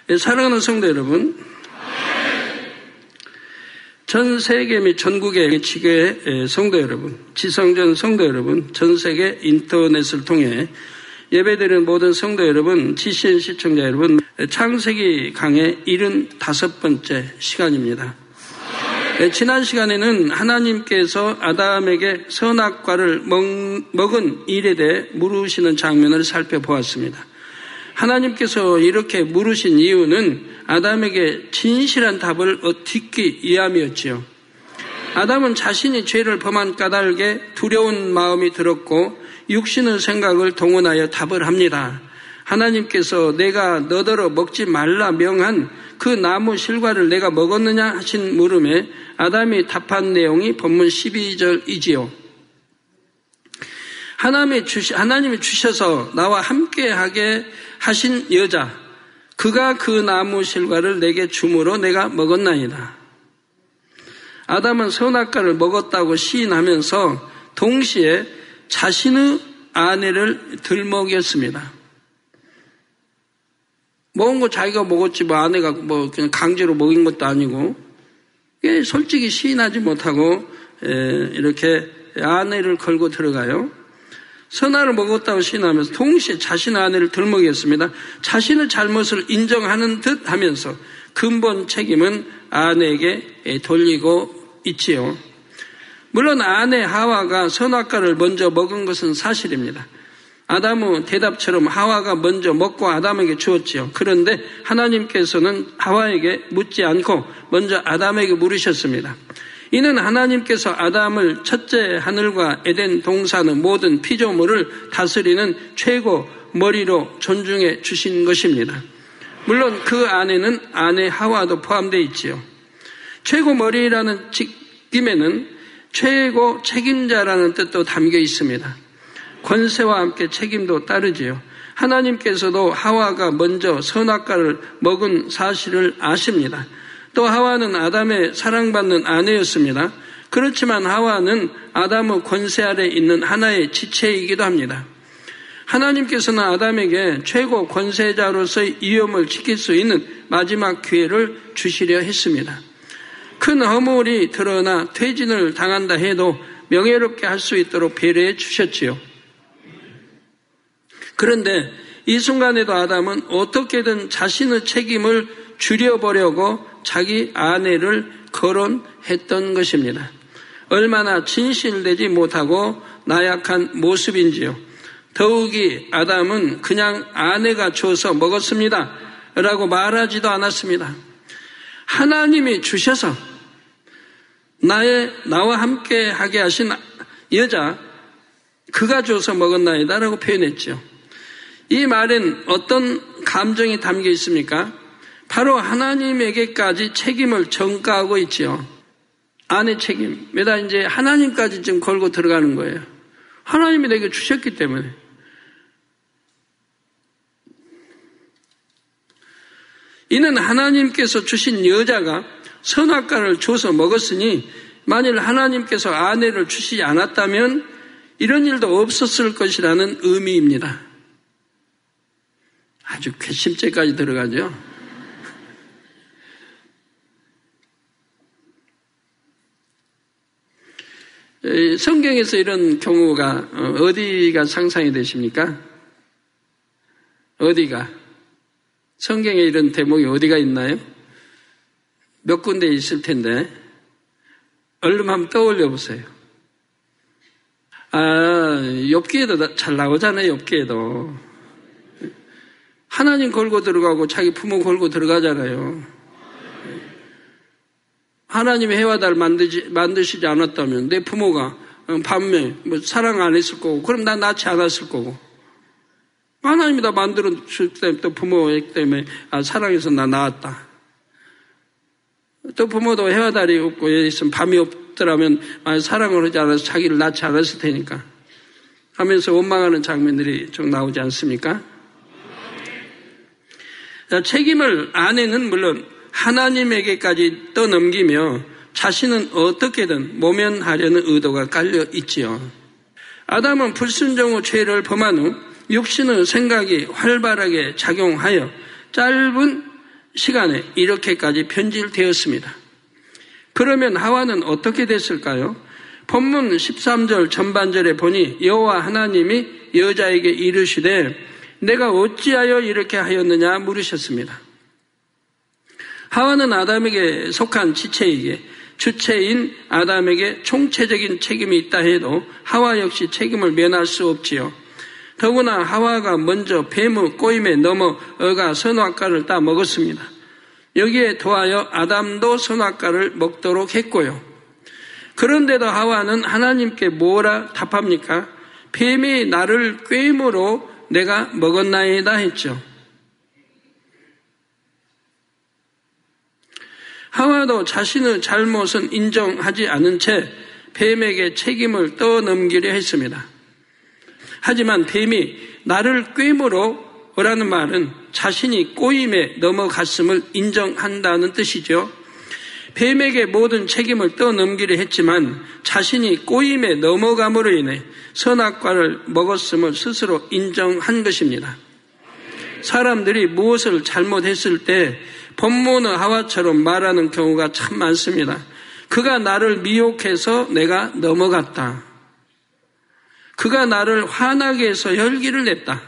사랑하는 성도 여러분, 전 세계 및 전국의 지교회 성도 여러분, 지성전 성도 여러분, 전 세계 인터넷을 통해 예배드리는 모든 성도 여러분, GCN 시청자 여러분, 창세기 강의 75번째 시간입니다. 지난 시간에는 하나님께서 아담에게 선악과를 먹은 일에 대해 물으시는 장면을 살펴보았습니다. 하나님께서 이렇게 물으신 이유는 아담에게 진실한 답을 얻기 위함이었지요. 아담은 자신이 죄를 범한 까닭에 두려운 마음이 들었고 육신의 생각을 동원하여 답을 합니다. 하나님께서 내가 너더러 먹지 말라 명한 그 나무 실과를 내가 먹었느냐 하신 물음에 아담이 답한 내용이 본문 12절이지요. 하나님이 주셔서 나와 함께하게 하신 여자, 그가 그 나무 실과를 내게 주므로 내가 먹었나이다. 아담은 선악과를 먹었다고 시인하면서 동시에 자신의 아내를 들먹였습니다. 먹은 거 자기가 먹었지 아내가 그냥 강제로 먹인 것도 아니고, 솔직히 시인하지 못하고 이렇게 아내를 걸고 들어가요. 선악을 먹었다고 시인하면서 동시에 자신의 아내를 들먹였습니다. 자신의 잘못을 인정하는 듯 하면서 근본 책임은 아내에게 돌리고 있지요. 물론 아내 하와가 선악과를 먼저 먹은 것은 사실입니다. 아담의 대답처럼 하와가 먼저 먹고 아담에게 주었지요. 그런데 하나님께서는 하와에게 묻지 않고 먼저 아담에게 물으셨습니다. 이는 하나님께서 아담을 첫째 하늘과 에덴 동산의 모든 피조물을 다스리는 최고 머리로 존중해 주신 것입니다. 물론 그 안에는 아내 하와도 포함되어 있지요. 최고 머리라는 직임에는 최고 책임자라는 뜻도 담겨 있습니다. 권세와 함께 책임도 따르지요. 하나님께서도 하와가 먼저 선악과를 먹은 사실을 아십니다. 또 하와는 아담의 사랑받는 아내였습니다. 그렇지만 하와는 아담의 권세 아래 있는 하나의 지체이기도 합니다. 하나님께서는 아담에게 최고 권세자로서의 위엄을 지킬 수 있는 마지막 기회를 주시려 했습니다. 큰 허물이 드러나 퇴진을 당한다 해도 명예롭게 할 수 있도록 배려해 주셨지요. 그런데 이 순간에도 아담은 어떻게든 자신의 책임을 줄여보려고 자기 아내를 거론했던 것입니다. 얼마나 진실되지 못하고 나약한 모습인지요. 더욱이 아담은 그냥 아내가 줘서 먹었습니다 라고 말하지도 않았습니다. 하나님이 주셔서 나와 함께 하게 하신 여자, 그가 줘서 먹었나이다 라고 표현했죠. 이 말엔 어떤 감정이 담겨 있습니까? 바로 하나님에게까지 책임을 전가하고 있지요. 아내 책임. 왜다 이제 하나님까지 지금 걸고 들어가는 거예요. 하나님이 내게 주셨기 때문에. 이는 하나님께서 주신 여자가 선악과를 줘서 먹었으니 만일 하나님께서 아내를 주시지 않았다면 이런 일도 없었을 것이라는 의미입니다. 아주 괘씸죄까지 들어가죠. 성경에서 이런 경우가 어디가 상상이 되십니까? 어디가? 성경에 이런 대목이 어디가 있나요? 몇 군데 있을 텐데 얼른 한번 떠올려 보세요. 욥기에도 잘 나오잖아요. 욥기에도 하나님 걸고 들어가고 자기 부모 걸고 들어가잖아요. 하나님이 해와 달 만드시지 않았다면 내 부모가 밤에 사랑 안 했을 거고, 그럼 나 낳지 않았을 거고, 하나님이 다 만들어줄 때 또 부모 때문에 사랑해서 나 낳았다. 또 부모도 해와 달이 없고 있으면 밤이 없더라면 사랑을 하지 않아서 자기를 낳지 않았을 테니까 하면서 원망하는 장면들이 좀 나오지 않습니까? 책임을 아내는 물론 하나님에게까지 떠넘기며 자신은 어떻게든 모면하려는 의도가 깔려 있지요. 아담은 불순종 후 죄를 범한 후 육신의 생각이 활발하게 작용하여 짧은 시간에 이렇게까지 변질되었습니다. 그러면 하와는 어떻게 됐을까요? 본문 13절 전반절에 보니 여호와 하나님이 여자에게 이르시되 내가 어찌하여 이렇게 하였느냐 물으셨습니다. 하와는 아담에게 속한 지체이기에 주체인 아담에게 총체적인 책임이 있다 해도 하와 역시 책임을 면할 수 없지요. 더구나 하와가 먼저 뱀의 꼬임에 넘어가 선악과를 따 먹었습니다. 여기에 더하여 아담도 선악과를 먹도록 했고요. 그런데도 하와는 하나님께 뭐라 답합니까? 뱀이 나를 꾀임으로 내가 먹었나이다 했죠. 하와도 자신의 잘못은 인정하지 않은 채 뱀에게 책임을 떠넘기려 했습니다. 하지만 뱀이 나를 꾀임으로 라는 말은 자신이 꼬임에 넘어갔음을 인정한다는 뜻이죠. 뱀에게 모든 책임을 떠넘기려 했지만 자신이 꼬임에 넘어감으로 인해 선악과를 먹었음을 스스로 인정한 것입니다. 사람들이 무엇을 잘못했을 때 본문의 하와처럼 말하는 경우가 참 많습니다. 그가 나를 미혹해서 내가 넘어갔다. 그가 나를 화나게 해서 혈기를 냈다.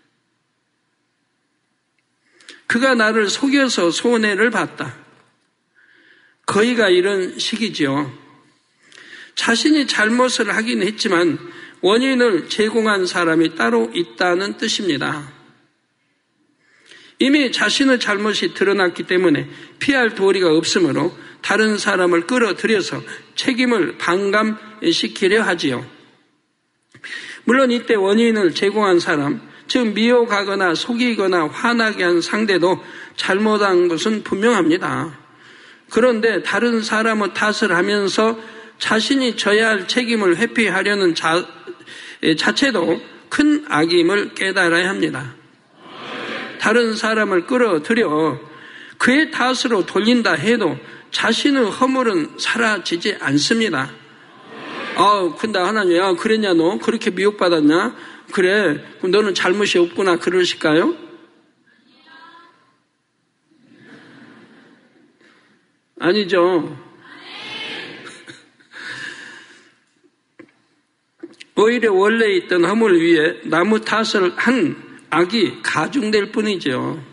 그가 나를 속여서 손해를 봤다. 거의가 이런 식이지요. 자신이 잘못을 하긴 했지만 원인을 제공한 사람이 따로 있다는 뜻입니다. 이미 자신의 잘못이 드러났기 때문에 피할 도리가 없으므로 다른 사람을 끌어들여서 책임을 반감시키려 하지요. 물론 이때 원인을 제공한 사람, 즉 미혹하거나 속이거나 화나게 한 상대도 잘못한 것은 분명합니다. 그런데 다른 사람의 탓을 하면서 자신이 져야 할 책임을 회피하려는 자체도 큰 악임을 깨달아야 합니다. 다른 사람을 끌어들여 그의 탓으로 돌린다 해도 자신의 허물은 사라지지 않습니다. 근데 하나님, 야, 그랬냐, 너? 그렇게 미혹받았냐? 그래, 그럼 너는 잘못이 없구나, 그러실까요? 아니죠. 오히려 원래 있던 허물 위에 나무 탓을 한 악이 가중될 뿐이죠.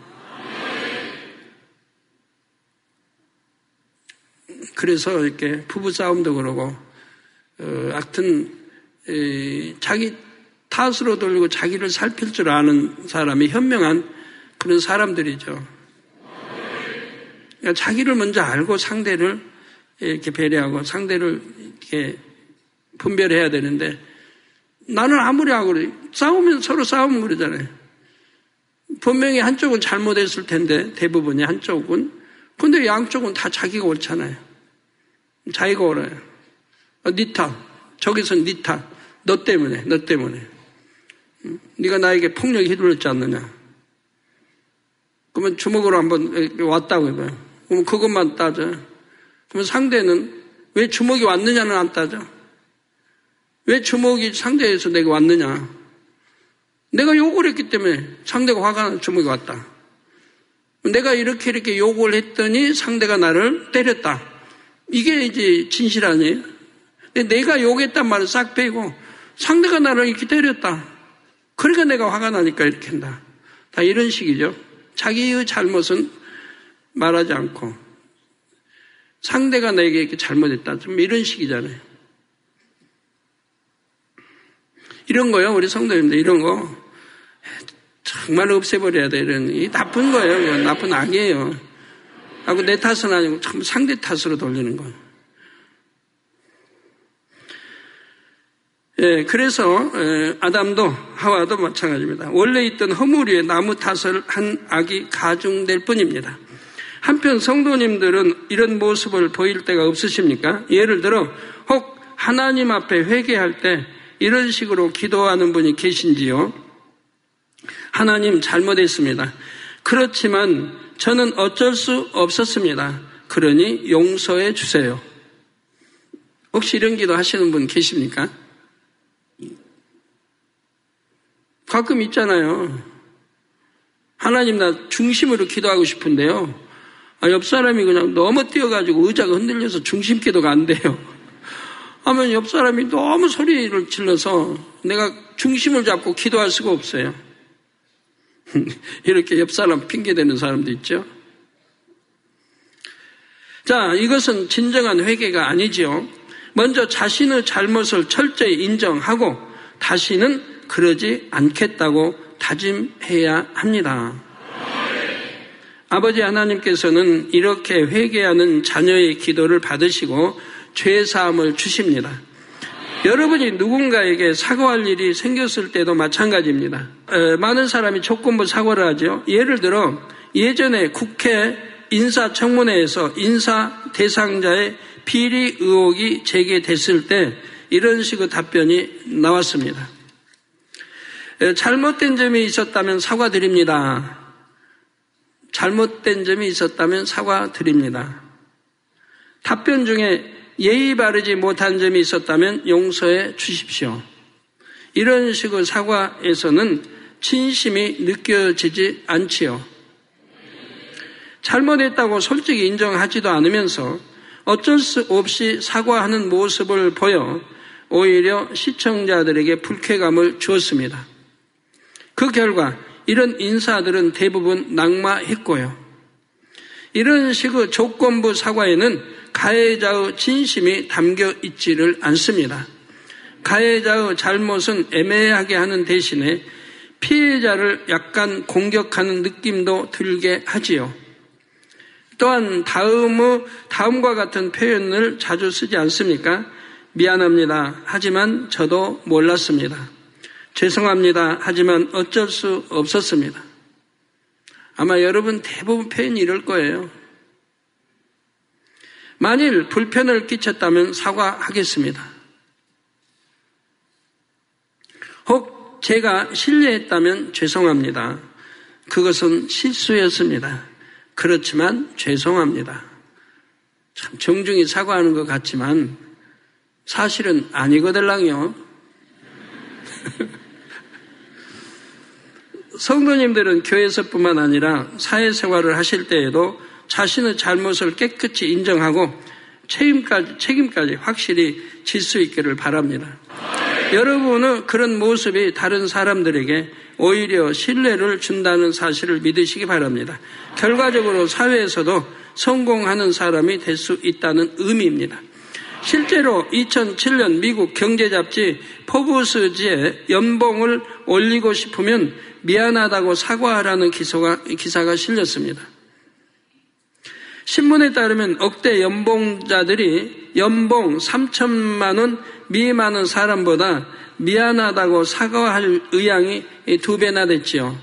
그래서 이렇게 부부싸움도 그러고, 하여튼, 자기 탓으로 돌리고 자기를 살필 줄 아는 사람이 현명한 그런 사람들이죠. 그러니까 자기를 먼저 알고 상대를 이렇게 배려하고 상대를 이렇게 분별해야 되는데, 나는 아무리 하고 그래. 싸우면 서로 싸우면 그러잖아요. 분명히 한쪽은 잘못했을 텐데, 대부분이 한쪽은. 근데 양쪽은 다 자기가 옳잖아요. 자기가 옳아요. 네 탓. 저기선 네 탓. 너 때문에. 네가 나에게 폭력에 휘둘렀지 않느냐. 그러면 주먹으로 한번 왔다고 해봐요. 그러면 그것만 따져. 그러면 상대는 왜 주먹이 왔느냐는 안 따져. 왜 주먹이 상대에서 내가 왔느냐. 내가 욕을 했기 때문에 상대가 화가 나서 주먹이 왔다. 내가 이렇게 욕을 했더니 상대가 나를 때렸다. 이게 이제 진실 아니에요? 근데 내가 욕했단 말을 싹 빼고 상대가 나를 이렇게 때렸다. 그러니까 내가 화가 나니까 이렇게 한다. 다 이런 식이죠. 자기의 잘못은 말하지 않고 상대가 내게 이렇게 잘못했다. 좀 이런 식이잖아요. 이런 거요, 우리 성도님들, 이런 거 정말 없애버려야 돼. 이 나쁜 거예요. 이건 나쁜 악이에요. 하고 내 탓은 아니고 참 상대 탓으로 돌리는 거예요. 예, 그래서 아담도 하와도 마찬가지입니다. 원래 있던 허물 위에 나무 탓을 한 악이 가중될 뿐입니다. 한편 성도님들은 이런 모습을 보일 때가 없으십니까? 예를 들어 혹 하나님 앞에 회개할 때 이런 식으로 기도하는 분이 계신지요? 하나님 잘못했습니다. 그렇지만 저는 어쩔 수 없었습니다. 그러니 용서해 주세요. 혹시 이런 기도 하시는 분 계십니까? 가끔 있잖아요. 하나님 나 중심으로 기도하고 싶은데요. 옆 사람이 그냥 너무 뛰어가지고 의자가 흔들려서 중심 기도가 안 돼요. 하면 옆 사람이 너무 소리를 질러서 내가 중심을 잡고 기도할 수가 없어요. 이렇게 옆 사람 핑계대는 사람도 있죠. 자, 이것은 진정한 회개가 아니지요. 먼저 자신의 잘못을 철저히 인정하고 다시는 그러지 않겠다고 다짐해야 합니다. 아버지 하나님께서는 이렇게 회개하는 자녀의 기도를 받으시고 죄사함을 주십니다. 여러분이 누군가에게 사과할 일이 생겼을 때도 마찬가지입니다. 많은 사람이 조건부 사과를 하죠. 예를 들어 예전에 국회 인사청문회에서 인사 대상자의 비리 의혹이 제기됐을 때 이런 식의 답변이 나왔습니다. 잘못된 점이 있었다면 사과드립니다. 잘못된 점이 있었다면 사과드립니다. 답변 중에 예의 바르지 못한 점이 있었다면 용서해 주십시오. 이런 식의 사과에서는 진심이 느껴지지 않지요. 잘못했다고 솔직히 인정하지도 않으면서 어쩔 수 없이 사과하는 모습을 보여 오히려 시청자들에게 불쾌감을 주었습니다. 그 결과 이런 인사들은 대부분 낙마했고요. 이런 식의 조건부 사과에는 가해자의 진심이 담겨 있지를 않습니다. 가해자의 잘못은 애매하게 하는 대신에 피해자를 약간 공격하는 느낌도 들게 하지요. 또한 다음과 같은 표현을 자주 쓰지 않습니까? 미안합니다. 하지만 저도 몰랐습니다. 죄송합니다. 하지만 어쩔 수 없었습니다. 아마 여러분 대부분 표현이 이럴 거예요. 만일 불편을 끼쳤다면 사과하겠습니다. 혹 제가 실례했다면 죄송합니다. 그것은 실수였습니다. 그렇지만 죄송합니다. 참 정중히 사과하는 것 같지만 사실은 아니거들랑요. 성도님들은 교회에서뿐만 아니라 사회생활을 하실 때에도 자신의 잘못을 깨끗이 인정하고 책임까지 확실히 질 수 있기를 바랍니다. 여러분의 그런 모습이 다른 사람들에게 오히려 신뢰를 준다는 사실을 믿으시기 바랍니다. 결과적으로 사회에서도 성공하는 사람이 될 수 있다는 의미입니다. 실제로 2007년 미국 경제잡지 포브스지에 연봉을 올리고 싶으면 미안하다고 사과하라는 기사가 실렸습니다. 신문에 따르면 억대 연봉자들이 연봉 3천만 원 미만의 사람보다 미안하다고 사과할 의향이 2배나 됐지요.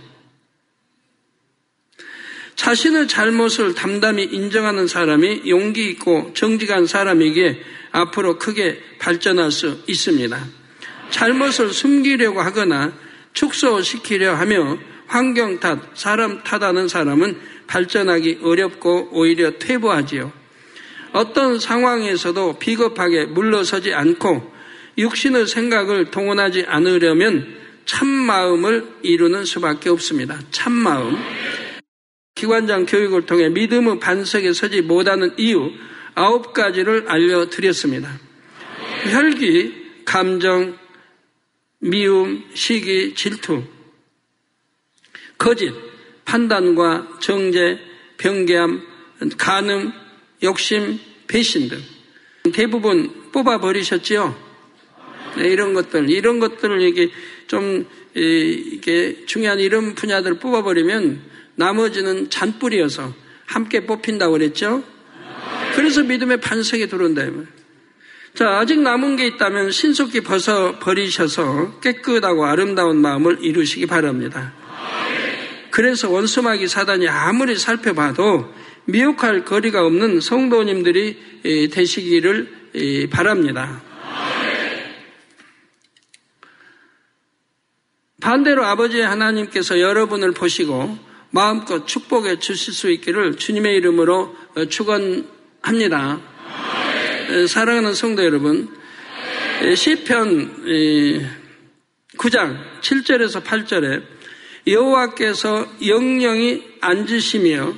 자신의 잘못을 담담히 인정하는 사람이 용기 있고 정직한 사람이기에 앞으로 크게 발전할 수 있습니다. 잘못을 숨기려고 하거나 축소시키려 하며 환경 탓, 사람 탓하는 사람은 발전하기 어렵고 오히려 퇴보하지요. 어떤 상황에서도 비겁하게 물러서지 않고 육신의 생각을 동원하지 않으려면 참마음을 이루는 수밖에 없습니다. 참마음. 기관장 교육을 통해 믿음의 반석에 서지 못하는 이유 9가지를 알려드렸습니다. 혈기, 감정, 미움, 시기, 질투, 거짓, 판단과 정죄, 변개함, 간음, 욕심, 배신 등 대부분 뽑아버리셨지요? 네, 이런 것들을 이게 좀 이게 중요한 이런 분야들을 뽑아버리면 나머지는 잔뿌리여서 함께 뽑힌다고 그랬죠? 그래서 믿음의 반석에 들어온다. 자, 아직 남은 게 있다면 신속히 벗어버리셔서 깨끗하고 아름다운 마음을 이루시기 바랍니다. 그래서 원수마귀 사단이 아무리 살펴봐도 미혹할 거리가 없는 성도님들이 되시기를 바랍니다. 반대로 아버지 하나님께서 여러분을 보시고 마음껏 축복해 주실 수 있기를 주님의 이름으로 축원합니다. 사랑하는 성도 여러분, 시편 9장 7절에서 8절에 여호와께서 영영히 앉으시며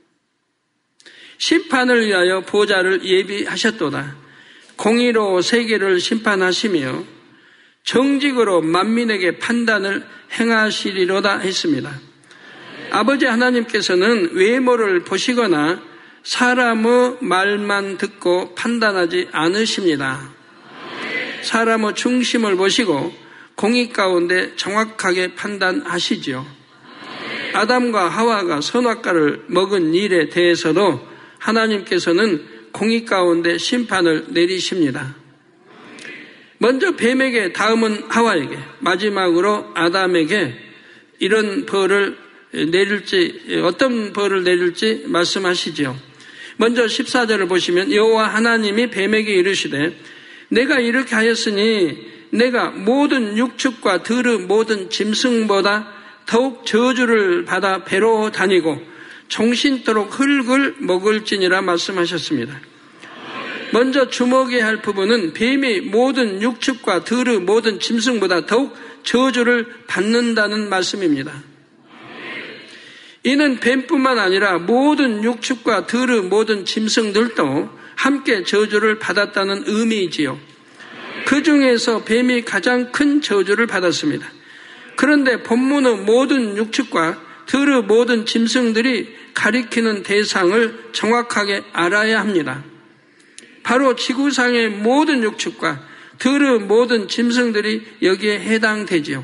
심판을 위하여 보좌를 예비하셨도다. 공의로 세계를 심판하시며 정직으로 만민에게 판단을 행하시리로다 했습니다. 아버지 하나님께서는 외모를 보시거나 사람의 말만 듣고 판단하지 않으십니다. 사람의 중심을 보시고 공의 가운데 정확하게 판단하시지요. 아담과 하와가 선악과를 먹은 일에 대해서도 하나님께서는 공의 가운데 심판을 내리십니다. 먼저 뱀에게, 다음은 하와에게, 마지막으로 아담에게 이런 벌을 내릴지, 어떤 벌을 내릴지 말씀하시지요. 먼저 14절을 보시면 여호와 하나님이 뱀에게 이르시되 내가 이렇게 하였으니 내가 모든 육축과 들의 모든 짐승보다 더욱 저주를 받아 배로 다니고 종신토록 흙을 먹을지니라 말씀하셨습니다. 먼저 주목해야 할 부분은 뱀이 모든 육축과 들의 모든 짐승보다 더욱 저주를 받는다는 말씀입니다. 이는 뱀뿐만 아니라 모든 육축과 들의 모든 짐승들도 함께 저주를 받았다는 의미이지요. 그 중에서 뱀이 가장 큰 저주를 받았습니다. 그런데 본문의 모든 육축과 들의 모든 짐승들이 가리키는 대상을 정확하게 알아야 합니다. 바로 지구상의 모든 육축과 들의 모든 짐승들이 여기에 해당되지요.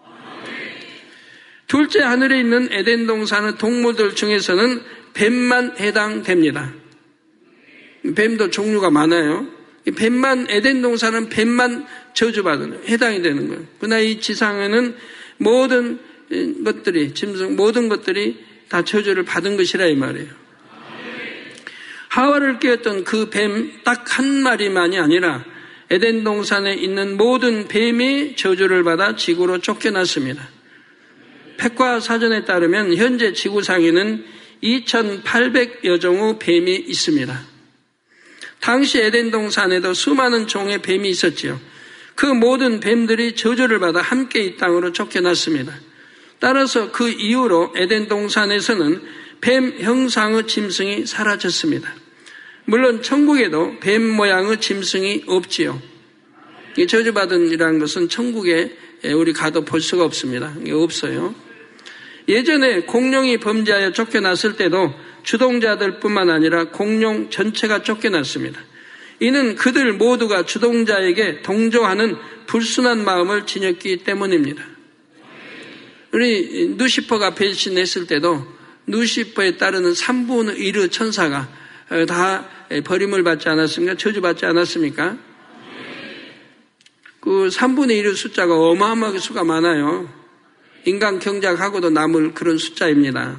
둘째 하늘에 있는 에덴 동산의 동물들 중에서는 뱀만 해당됩니다. 뱀도 종류가 많아요. 뱀만, 에덴 동산은 뱀만 저주받는, 해당이 되는 거예요. 그러나 이 지상에는 모든 것들이, 짐승, 모든 것들이 다 저주를 받은 것이라 이 말이에요. 하와를 깨웠던 그 뱀 딱 한 마리만이 아니라 에덴 동산에 있는 모든 뱀이 저주를 받아 지구로 쫓겨났습니다. 백과사전에 따르면 현재 지구상에는 2,800여 종의 뱀이 있습니다. 당시 에덴 동산에도 수많은 종의 뱀이 있었지요. 그 모든 뱀들이 저주를 받아 함께 이 땅으로 쫓겨났습니다. 따라서 그 이후로 에덴 동산에서는 뱀 형상의 짐승이 사라졌습니다. 물론 천국에도 뱀 모양의 짐승이 없지요. 이 저주받은 이라는 것은 천국에 우리 가도 볼 수가 없습니다. 이게 없어요. 예전에 공룡이 범죄하여 쫓겨났을 때도 주동자들뿐만 아니라 공룡 전체가 쫓겨났습니다. 이는 그들 모두가 주동자에게 동조하는 불순한 마음을 지녔기 때문입니다. 우리 누시퍼가 배신했을 때도 누시퍼에 따르는 3분의 1의 천사가 다 버림을 받지 않았습니까? 저주받지 않았습니까? 그 3분의 1의 숫자가 어마어마하게 수가 많아요. 인간 경작하고도 남을 그런 숫자입니다.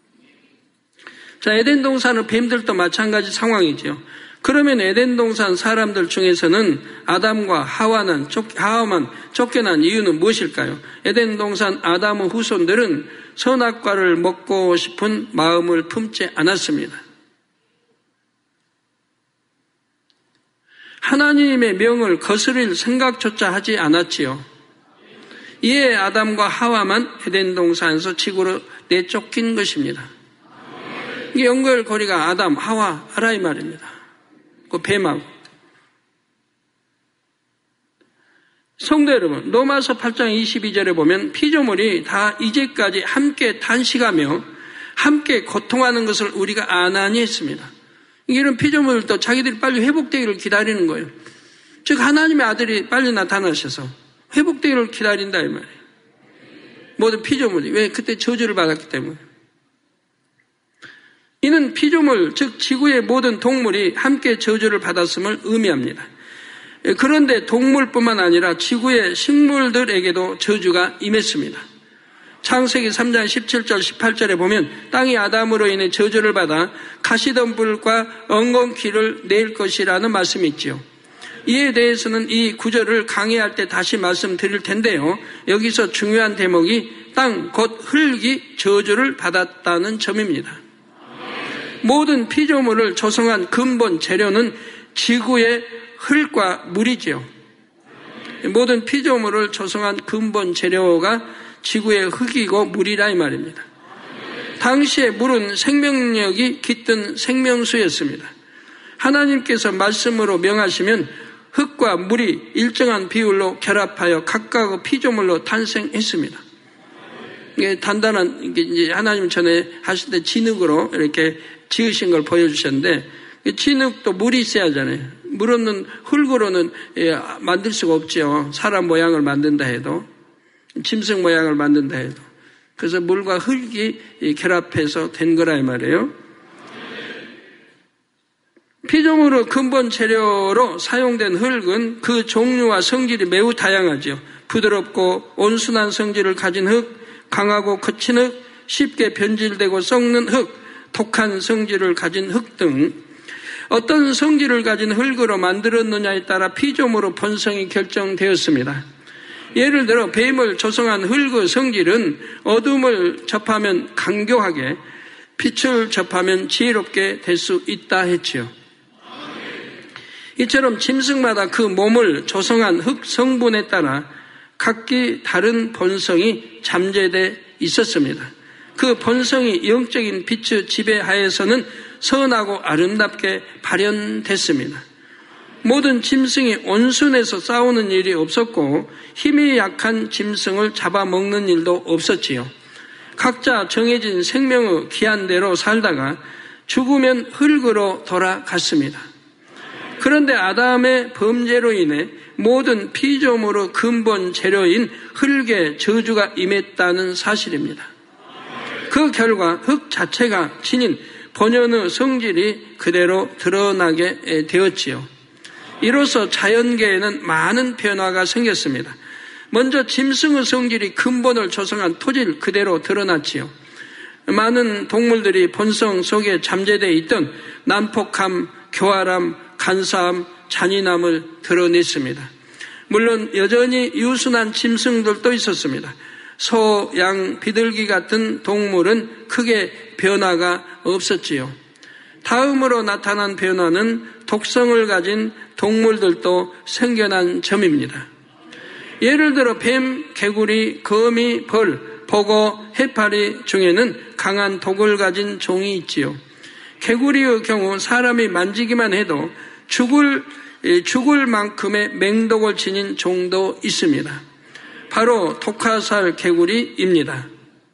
자, 에덴 동산의 뱀들도 마찬가지 상황이죠. 그러면 에덴 동산 사람들 중에서는 아담과 하와만 쫓겨난 이유는 무엇일까요? 에덴 동산 아담의 후손들은 선악과를 먹고 싶은 마음을 품지 않았습니다. 하나님의 명을 거스릴 생각조차 하지 않았지요. 이에 아담과 하와만 에덴 동산에서 지구로 내쫓긴 것입니다. 이게 연결고리가 아담, 하와, 하라 이 말입니다. 그 뱀하고. 성도 여러분, 로마서 8장 22절에 보면 피조물이 다 이제까지 함께 탄식하며 함께 고통하는 것을 우리가 아나니 했습니다. 이런 피조물도 자기들이 빨리 회복되기를 기다리는 거예요. 즉 하나님의 아들이 빨리 나타나셔서 회복되기를 기다린다 이 말이에요. 모든 피조물이. 왜? 그때 저주를 받았기 때문에. 이는 피조물, 즉 지구의 모든 동물이 함께 저주를 받았음을 의미합니다. 그런데 동물뿐만 아니라 지구의 식물들에게도 저주가 임했습니다. 창세기 3장 17절 18절에 보면 땅이 아담으로 인해 저주를 받아 가시덤불과 엉겅퀴를 낼 것이라는 말씀이 있지요. 이에 대해서는 이 구절을 강의할 때 다시 말씀드릴 텐데요. 여기서 중요한 대목이 땅 곧 흙이 저주를 받았다는 점입니다. 모든 피조물을 조성한 근본 재료는 지구의 흙과 물이지요. 모든 피조물을 조성한 근본 재료가 지구의 흙이고 물이라 이 말입니다. 당시에 물은 생명력이 깃든 생명수였습니다. 하나님께서 말씀으로 명하시면 흙과 물이 일정한 비율로 결합하여 각각의 피조물로 탄생했습니다. 이게 단단한, 이제 하나님 전에 하실 때 진흙으로 이렇게 지으신 걸 보여주셨는데, 진흙도 물이 있어야 하잖아요. 물 없는 흙으로는 만들 수가 없죠. 사람 모양을 만든다 해도, 짐승 모양을 만든다 해도. 그래서 물과 흙이 결합해서 된 거라 이 말이에요. 피조물의 근본 재료로 사용된 흙은 그 종류와 성질이 매우 다양하죠. 부드럽고 온순한 성질을 가진 흙, 강하고 거친 흙, 쉽게 변질되고 썩는 흙, 독한 성질을 가진 흙 등 어떤 성질을 가진 흙으로 만들었느냐에 따라 피조물의 본성이 결정되었습니다. 예를 들어 뱀을 조성한 흙의 성질은 어둠을 접하면 강교하게, 빛을 접하면 지혜롭게 될 수 있다 했지요. 이처럼 짐승마다 그 몸을 조성한 흙 성분에 따라 각기 다른 본성이 잠재되어 있었습니다. 그 본성이 영적인 빛의 지배하에서는 선하고 아름답게 발현됐습니다. 모든 짐승이 온순해서 싸우는 일이 없었고 힘이 약한 짐승을 잡아먹는 일도 없었지요. 각자 정해진 생명의 기한대로 살다가 죽으면 흙으로 돌아갔습니다. 그런데 아담의 범죄로 인해 모든 피조물의 근본 재료인 흙의 저주가 임했다는 사실입니다. 그 결과 흙 자체가 지닌 본연의 성질이 그대로 드러나게 되었지요. 이로써 자연계에는 많은 변화가 생겼습니다. 먼저 짐승의 성질이 근본을 조성한 토질 그대로 드러났지요. 많은 동물들이 본성 속에 잠재되어 있던 난폭함, 교활함, 간사함, 잔인함을 드러냈습니다. 물론 여전히 유순한 짐승들도 있었습니다. 소, 양, 비둘기 같은 동물은 크게 변화가 없었지요. 다음으로 나타난 변화는 독성을 가진 동물들도 생겨난 점입니다. 예를 들어 뱀, 개구리, 거미, 벌, 보고, 해파리 중에는 강한 독을 가진 종이 있지요. 개구리의 경우 사람이 만지기만 해도 죽을 만큼의 맹독을 지닌 종도 있습니다. 바로 독화살 개구리입니다.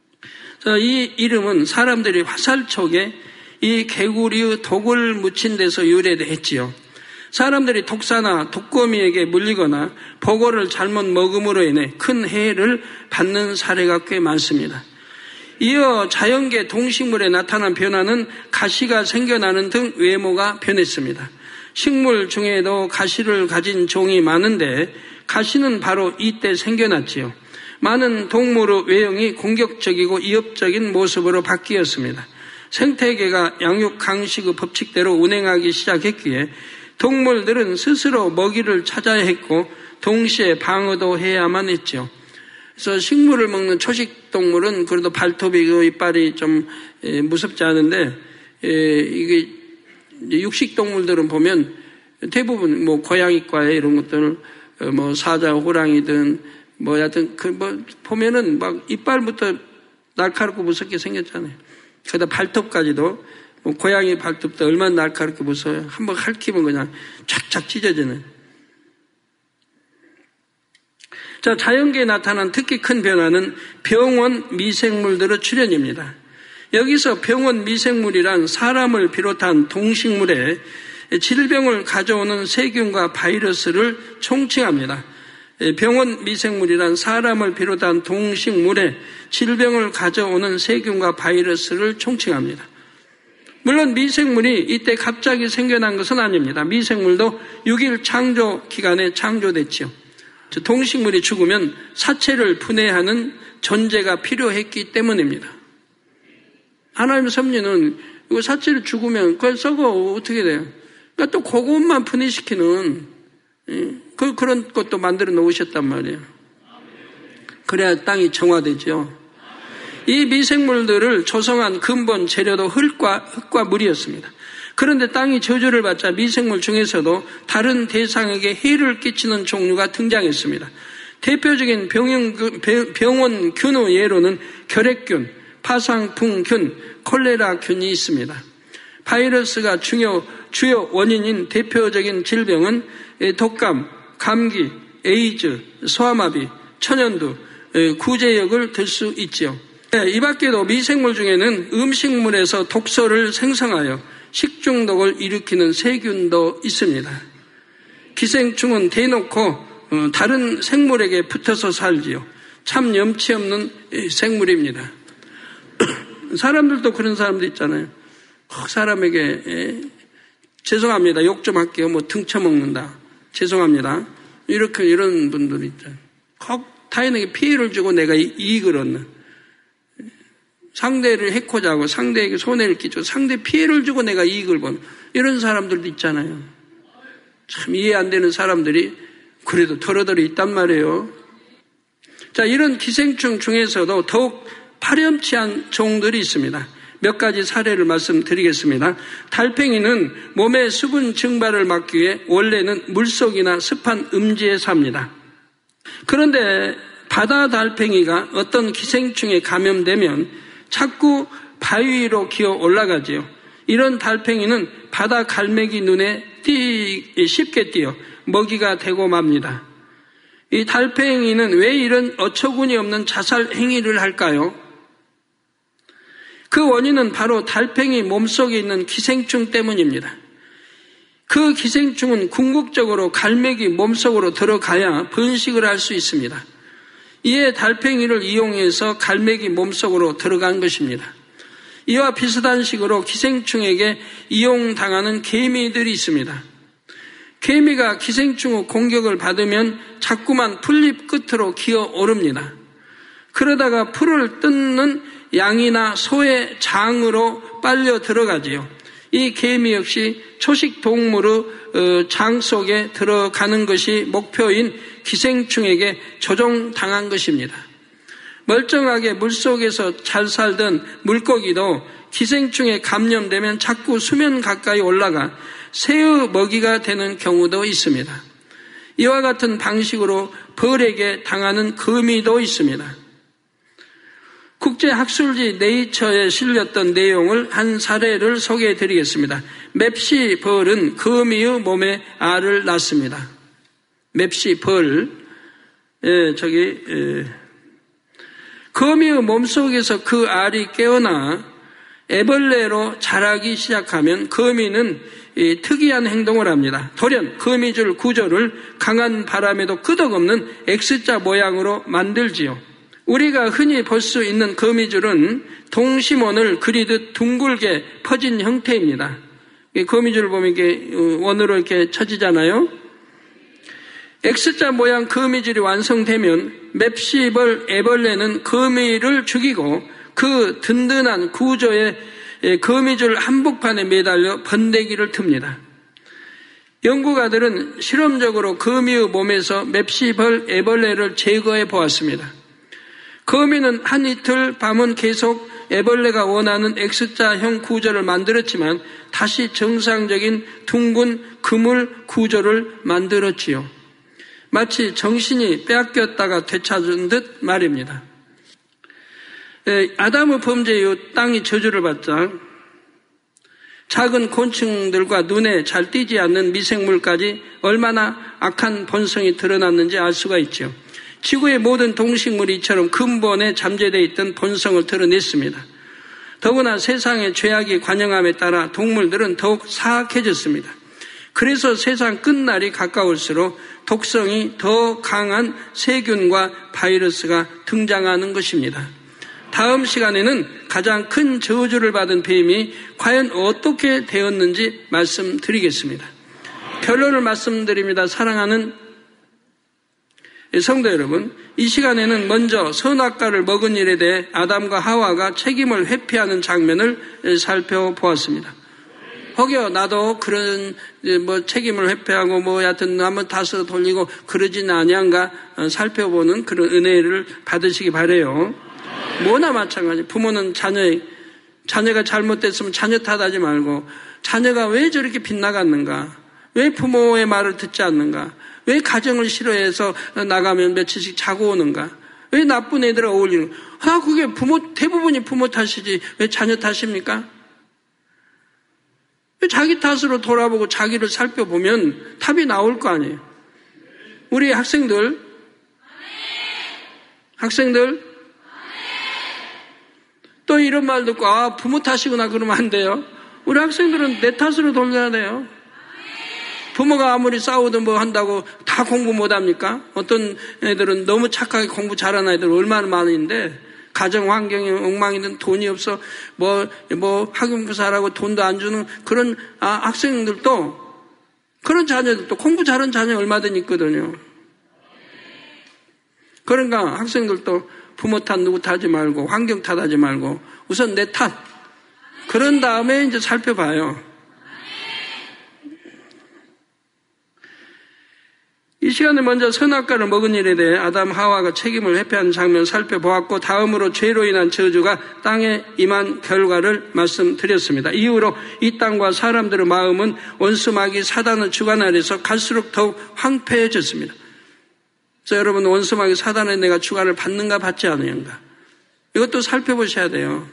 이 이름은 사람들이 화살촉에 이 개구리의 독을 묻힌 데서 유래했지요. 사람들이 독사나 독거미에게 물리거나 보고를 잘못 먹음으로 인해 큰 해를 받는 사례가 꽤 많습니다. 이어 자연계 동식물에 나타난 변화는 가시가 생겨나는 등 외모가 변했습니다. 식물 중에도 가시를 가진 종이 많은데 가시는 바로 이때 생겨났지요. 많은 동물의 외형이 공격적이고 위협적인 모습으로 바뀌었습니다. 생태계가 양육 강식의 법칙대로 운행하기 시작했기에 동물들은 스스로 먹이를 찾아야 했고 동시에 방어도 해야만 했죠. 그래서 식물을 먹는 초식 동물은 그래도 발톱이 이빨이 좀 무섭지 않은데 이게 육식 동물들은 보면 대부분 뭐 고양이과에 이런 것들 뭐 사자, 호랑이든 뭐 하여튼 보면은 막 이빨부터 날카롭고 무섭게 생겼잖아요. 거기다 발톱까지도 뭐 고양이 발톱도 얼마나 날카롭게 무서워요. 한번 핥히면 그냥 쫙쫙 찢어지는. 자, 자연계에 나타난 특히 큰 변화는 병원 미생물들의 출현입니다. 여기서 병원 미생물이란 사람을 비롯한 동식물에 질병을 가져오는 세균과 바이러스를 총칭합니다. 병원 미생물이란 사람을 비롯한 동식물에 질병을 가져오는 세균과 바이러스를 총칭합니다. 물론 미생물이 이때 갑자기 생겨난 것은 아닙니다. 미생물도 6일 창조 기간에 창조됐지요. 동식물이 죽으면 사체를 분해하는 존재가 필요했기 때문입니다. 하나님의 섭리는 이거 사체를 죽으면 그걸 썩어 어떻게 돼요? 그러니까 또 그것만 분해시키는 그런 것도 만들어 놓으셨단 말이에요. 그래야 땅이 정화되죠. 이 미생물들을 조성한 근본 재료도 흙과 물이었습니다. 그런데 땅이 저주를 받자 미생물 중에서도 다른 대상에게 해를 끼치는 종류가 등장했습니다. 대표적인 병원균의 예로는 결핵균, 파상풍균, 콜레라균이 있습니다. 바이러스가 주요 원인인 대표적인 질병은 독감, 감기, 에이즈, 소아마비, 천연두, 구제역을 들 수 있죠. 이 밖에도 미생물 중에는 음식물에서 독소를 생성하여 식중독을 일으키는 세균도 있습니다. 기생충은 대놓고 다른 생물에게 붙어서 살지요. 참 염치 없는 생물입니다. 사람들도 그런 사람도 있잖아요. 사람에게 죄송합니다. 욕 좀 할게요. 뭐 등쳐먹는다. 죄송합니다. 이런 분들이 있잖아요. 타인에게 피해를 주고 내가 이익을 얻는, 상대를 해코자 하고 상대에게 손해를 끼치고 상대 피해를 주고 내가 이익을 버는 이런 사람들도 있잖아요. 참 이해 안 되는 사람들이 그래도 덜어덜어 있단 말이에요. 자, 이런 기생충 중에서도 더욱 파렴치한 종들이 있습니다. 몇 가지 사례를 말씀드리겠습니다. 달팽이는 몸의 수분 증발을 막기 위해 원래는 물속이나 습한 음지에 삽니다. 그런데 바다 달팽이가 어떤 기생충에 감염되면 자꾸 바위 위로 기어 올라가지요. 이런 달팽이는 바다 갈매기 눈에 쉽게 띄어 먹이가 되고 맙니다. 이 달팽이는 왜 이런 어처구니 없는 자살 행위를 할까요? 그 원인은 바로 달팽이 몸속에 있는 기생충 때문입니다. 그 기생충은 궁극적으로 갈매기 몸속으로 들어가야 번식을 할 수 있습니다. 이에 달팽이를 이용해서 갈매기 몸속으로 들어간 것입니다. 이와 비슷한 식으로 기생충에게 이용당하는 개미들이 있습니다. 개미가 기생충의 공격을 받으면 자꾸만 풀잎 끝으로 기어오릅니다. 그러다가 풀을 뜯는 양이나 소의 장으로 빨려 들어가지요. 이 개미 역시 초식 동물의 장 속에 들어가는 것이 목표인 기생충에게 조종당한 것입니다. 멀쩡하게 물속에서 잘 살던 물고기도 기생충에 감염되면 자꾸 수면 가까이 올라가 새의 먹이가 되는 경우도 있습니다. 이와 같은 방식으로 벌에게 당하는 거미도 있습니다. 국제학술지 네이처에 실렸던 내용을 한 사례를 소개해 드리겠습니다. 맵시 벌은 거미의 몸에 알을 낳습니다. 맵시 벌, 거미의 몸속에서 그 알이 깨어나 애벌레로 자라기 시작하면 거미는 특이한 행동을 합니다. 돌연 거미줄 구조를 강한 바람에도 끄덕없는 X자 모양으로 만들지요. 우리가 흔히 볼 수 있는 거미줄은 동심원을 그리듯 둥글게 퍼진 형태입니다. 거미줄을 보면 이렇게 원으로 이렇게 쳐지잖아요. X자 모양 거미줄이 완성되면 맵시벌 애벌레는 거미를 죽이고 그 든든한 구조에 거미줄 한복판에 매달려 번데기를 틉니다. 연구가들은 실험적으로 거미의 몸에서 맵시벌 애벌레를 제거해 보았습니다. 거미는 한 이틀 밤은 계속 애벌레가 원하는 X자형 구조를 만들었지만 다시 정상적인 둥근 그물 구조를 만들었지요. 마치 정신이 빼앗겼다가 되찾은 듯 말입니다. 아담의 범죄 이후 땅이 저주를 받자 작은 곤충들과 눈에 잘 띄지 않는 미생물까지 얼마나 악한 본성이 드러났는지 알 수가 있죠. 지구의 모든 동식물이 이처럼 근본에 잠재되어 있던 본성을 드러냈습니다. 더구나 세상의 죄악이 관영함에 따라 동물들은 더욱 사악해졌습니다. 그래서 세상 끝날이 가까울수록 독성이 더 강한 세균과 바이러스가 등장하는 것입니다. 다음 시간에는 가장 큰 저주를 받은 뱀이 과연 어떻게 되었는지 말씀드리겠습니다. 결론을 말씀드립니다. 사랑하는 성도 여러분, 이 시간에는 먼저 선악과를 먹은 일에 대해 아담과 하와가 책임을 회피하는 장면을 살펴보았습니다. 혹여 나도 그런 책임을 회피하고 여하튼 한번 다스 돌리고 그러진 아니한가 살펴보는 그런 은혜를 받으시기 바라요. 뭐나 마찬가지. 부모는 자녀가 잘못됐으면 자녀 탓하지 말고 자녀가 왜 저렇게 빗나갔는가? 왜 부모의 말을 듣지 않는가? 왜 가정을 싫어해서 나가면 며칠씩 자고 오는가? 왜 나쁜 애들하고 어울리는 거야? 그게 대부분이 부모 탓이지 왜 자녀 탓입니까? 자기 탓으로 돌아보고 자기를 살펴보면 답이 나올 거 아니에요. 우리 학생들 또 이런 말 듣고 부모 탓이구나 그러면 안 돼요. 우리 학생들은 내 탓으로 돌려야 돼요. 부모가 아무리 싸우든 뭐 한다고 다 공부 못합니까? 어떤 애들은 너무 착하게 공부 잘하는 애들 얼마나 많은데 가정 환경이 엉망이든 돈이 없어 뭐 학용부사라고 돈도 안 주는 그런 학생들도 그런 자녀들도 공부 잘하는 자녀 얼마든지 있거든요. 그러니까 학생들도 부모 탓 누구 탓하지 말고 환경 탓하지 말고 우선 내 탓. 그런 다음에 이제 살펴봐요. 이 시간에 먼저 선악과를 먹은 일에 대해 아담 하와가 책임을 회피하는 장면을 살펴보았고 다음으로 죄로 인한 저주가 땅에 임한 결과를 말씀드렸습니다. 이후로 이 땅과 사람들의 마음은 원수마귀 사단의 주관 아래서 갈수록 더욱 황폐해졌습니다. 그래서 여러분 원수마귀 사단의 내가 주관을 받는가 받지 않는가 이것도 살펴보셔야 돼요.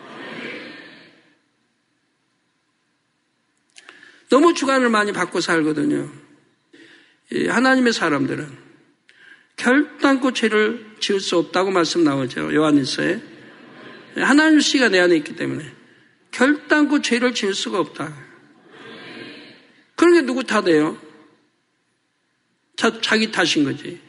너무 주관을 많이 받고 살거든요. 하나님의 사람들은 결단코 죄를 지을 수 없다고 말씀 나오죠. 요한일서에. 하나님 씨가 내 안에 있기 때문에 결단코 죄를 지을 수가 없다. 그런 게 누구 탓이에요? 자기 탓인 거지.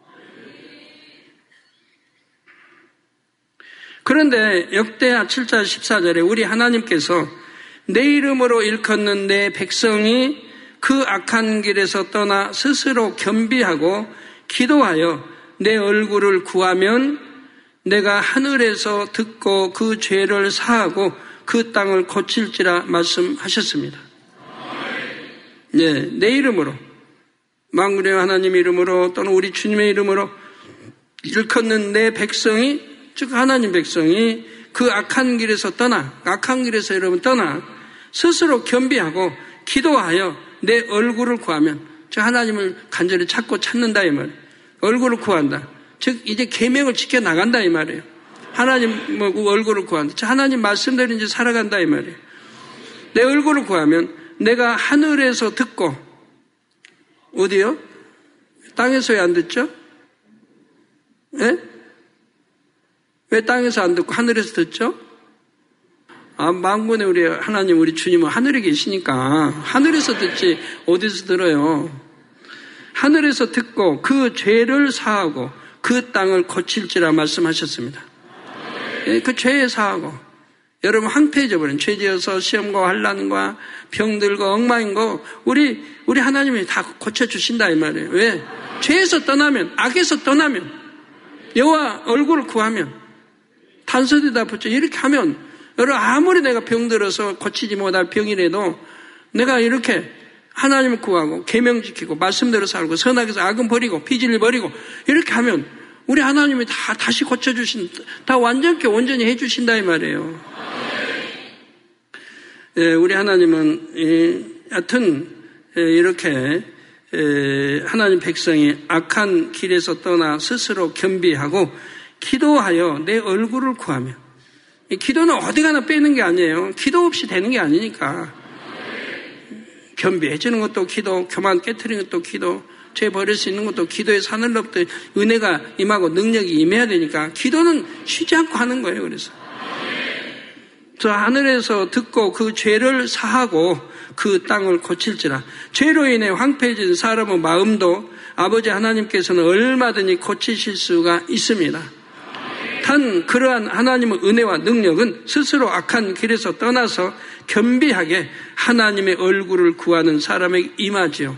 그런데 역대하 7장 14절에 우리 하나님께서 내 이름으로 일컫는 내 백성이 그 악한 길에서 떠나 스스로 겸비하고 기도하여 내 얼굴을 구하면 내가 하늘에서 듣고 그 죄를 사하고 그 땅을 고칠지라 말씀하셨습니다. 네, 내 이름으로 만군의 하나님 이름으로 또는 우리 주님의 이름으로 일컫는 내 백성이 즉 하나님 백성이 그 악한 길에서 여러분 떠나 스스로 겸비하고 기도하여 내 얼굴을 구하면 즉 하나님을 간절히 찾는다 이 말이에요. 얼굴을 구한다. 즉 이제 계명을 지켜나간다 이 말이에요. 하나님 얼굴을 구한다. 즉 하나님 말씀대로 이제 살아간다 이 말이에요. 내 얼굴을 구하면 내가 하늘에서 듣고 어디요? 땅에서 왜 안 듣죠? 예? 왜 땅에서 안 듣고 하늘에서 듣죠? 만군의 우리 하나님 우리 주님은 하늘에 계시니까 하늘에서 듣지 어디서 들어요? 하늘에서 듣고 그 죄를 사하고 그 땅을 고칠지라 말씀하셨습니다. 그 죄에 사하고 여러분 황폐해져 버린 죄 지어서 시험과 환난과 병들고 엉망인 거 우리 하나님이 다 고쳐주신다 이 말이에요. 왜? 죄에서 떠나면 악에서 떠나면 여호와 얼굴을 구하면 단서대다 붙여 이렇게 하면 여러분 아무리 내가 병들어서 고치지 못할 병이라도 내가 이렇게 하나님을 구하고 계명 지키고 말씀대로 살고 선악에서 악은 버리고 비질을 버리고 이렇게 하면 우리 하나님이 다시 다 완전히 온전히 해주신다 이 말이에요. 예, 우리 하나님은 하여튼 이렇게 하나님 백성이 악한 길에서 떠나 스스로 겸비하고 기도하여 내 얼굴을 구하며 기도는 어디 가나 빼는 게 아니에요. 기도 없이 되는 게 아니니까. 겸비해지는 것도 기도, 교만 깨트리는 것도 기도, 죄 버릴 수 있는 것도 기도의 산을로부터 은혜가 임하고 능력이 임해야 되니까 기도는 쉬지 않고 하는 거예요. 그래서 저 하늘에서 듣고 그 죄를 사하고 그 땅을 고칠지라. 죄로 인해 황폐해진 사람의 마음도 아버지 하나님께서는 얼마든지 고치실 수가 있습니다. 단 그러한 하나님의 은혜와 능력은 스스로 악한 길에서 떠나서 겸비하게 하나님의 얼굴을 구하는 사람에게 임하지요.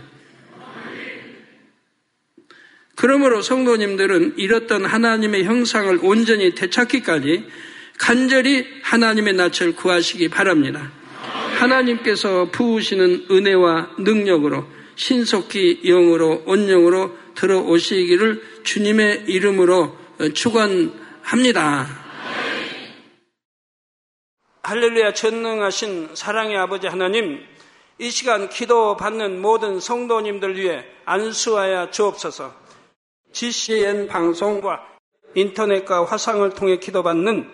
그러므로 성도님들은 잃었던 하나님의 형상을 온전히 되찾기까지 간절히 하나님의 낯을 구하시기 바랍니다. 하나님께서 부으시는 은혜와 능력으로 신속히 영으로 온영으로 들어오시기를 주님의 이름으로 축원합니다. 할렐루야. 전능하신 사랑의 아버지 하나님, 이 시간 기도받는 모든 성도님들 위해 안수하여 주옵소서. GCN 방송과 인터넷과 화상을 통해 기도받는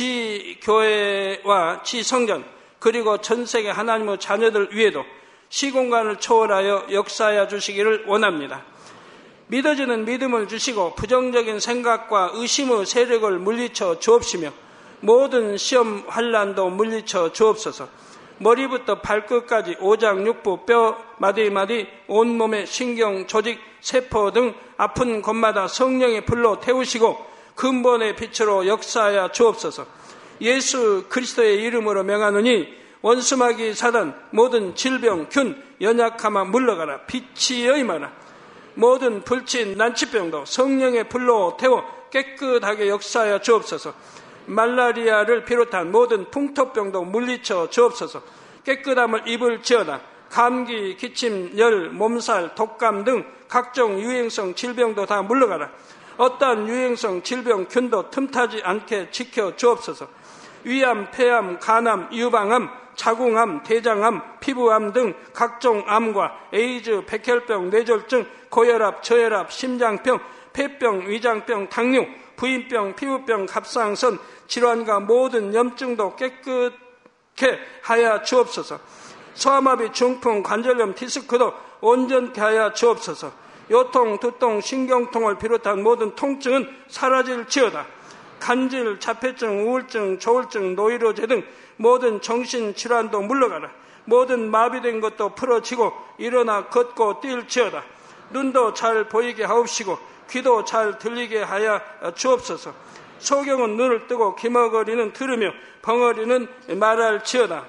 지교회와 지성전 그리고 전세계 하나님의 자녀들 위에도 시공간을 초월하여 역사하여 주시기를 원합니다. 믿어지는 믿음을 주시고 부정적인 생각과 의심의 세력을 물리쳐 주옵시며 모든 시험 환난도 물리쳐 주옵소서. 머리부터 발끝까지 오장육부, 뼈, 마디마디, 온몸의 신경, 조직, 세포 등 아픈 곳마다 성령의 불로 태우시고 근본의 빛으로 역사하여 주옵소서. 예수 그리스도의 이름으로 명하노니 원수마귀 사단 모든 질병, 균, 연약함아 물러가라. 빛이 임하라. 모든 불친, 난치병도 성령의 불로 태워 깨끗하게 역사하여 주옵소서. 말라리아를 비롯한 모든 풍토병도 물리쳐 주옵소서. 깨끗함을 입을지어다. 감기, 기침, 열, 몸살, 독감 등 각종 유행성 질병도 다 물러가라. 어떠한 유행성 질병, 균도 틈타지 않게 지켜 주옵소서. 위암, 폐암, 간암, 유방암, 자궁암, 대장암, 피부암 등 각종 암과 에이즈, 백혈병, 뇌졸중, 고혈압, 저혈압, 심장병, 폐병, 위장병, 당뇨, 부인병, 피부병, 갑상선, 질환과 모든 염증도 깨끗게 하여 주옵소서. 소아마비, 중풍, 관절염, 디스크도 온전케 하여 주옵소서. 요통, 두통, 신경통을 비롯한 모든 통증은 사라질지어다. 간질, 자폐증, 우울증, 조울증, 노이로제 등 모든 정신질환도 물러가라. 모든 마비된 것도 풀어지고 일어나 걷고 뛸지어다. 눈도 잘 보이게 하옵시고 귀도 잘 들리게 하여 주옵소서. 소경은 눈을 뜨고 기머거리는 들으며 벙어리는 말할지어다.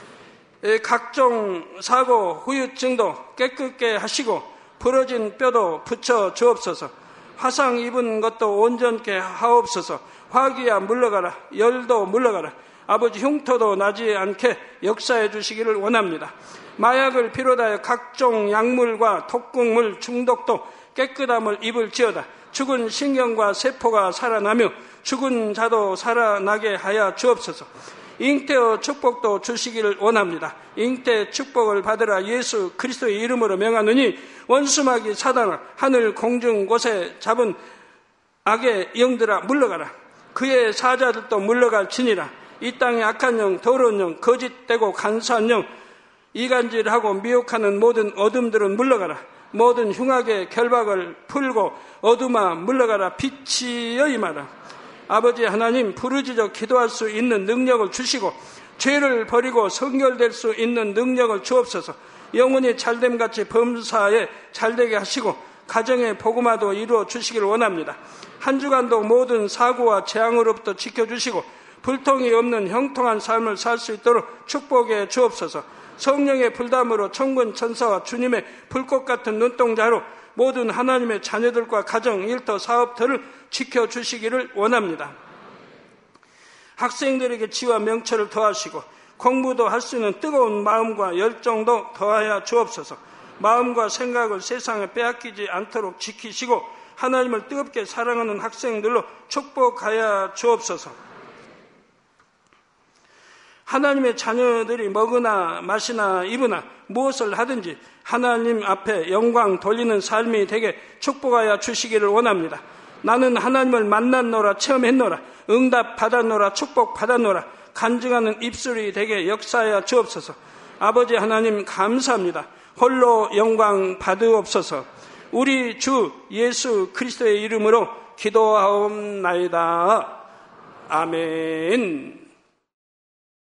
각종 사고, 후유증도 깨끗게 하시고 부러진 뼈도 붙여 주옵소서. 화상 입은 것도 온전케 하옵소서. 화기야 물러가라. 열도 물러가라. 아버지 흉터도 나지 않게 역사해 주시기를 원합니다. 마약을 비롯하여 각종 약물과 독극물 중독도 깨끗함을 입을지어다. 죽은 신경과 세포가 살아나며 죽은 자도 살아나게 하여 주옵소서. 잉태의 축복도 주시기를 원합니다. 잉태 축복을 받으라. 예수 그리스도의 이름으로 명하노니 원수마귀 사단아 하늘 공중 곳에 잡은 악의 영들아 물러가라. 그의 사자들도 물러갈지니라. 이 땅의 악한 영, 더러운 영, 거짓되고 간사한 영, 이간질하고 미혹하는 모든 어둠들은 물러가라. 모든 흉악의 결박을 풀고 어둠아 물러가라. 빛이 임하라. 아버지 하나님, 부르짖어 기도할 수 있는 능력을 주시고 죄를 버리고 성결될 수 있는 능력을 주옵소서. 영혼이 잘됨같이 범사에 잘되게 하시고 가정의 복음화도 이루어 주시기를 원합니다. 한 주간도 모든 사고와 재앙으로부터 지켜주시고 불통이 없는 형통한 삶을 살 수 있도록 축복해 주옵소서. 성령의 불담으로 천군 천사와 주님의 불꽃 같은 눈동자로 모든 하나님의 자녀들과 가정, 일터, 사업터를 지켜주시기를 원합니다. 학생들에게 지와 명철을 더하시고 공부도 할 수 있는 뜨거운 마음과 열정도 더하여 주옵소서. 마음과 생각을 세상에 빼앗기지 않도록 지키시고 하나님을 뜨겁게 사랑하는 학생들로 축복하여 주옵소서. 하나님의 자녀들이 먹으나 마시나 입으나 무엇을 하든지 하나님 앞에 영광 돌리는 삶이 되게 축복하여 주시기를 원합니다. 나는 하나님을 만났노라, 체험했노라, 응답 받았노라, 축복 받았노라, 간증하는 입술이 되게 역사하여 주옵소서. 아버지 하나님 감사합니다. 홀로 영광 받으옵소서. 우리 주 예수 그리스도의 이름으로 기도하옵나이다. 아멘.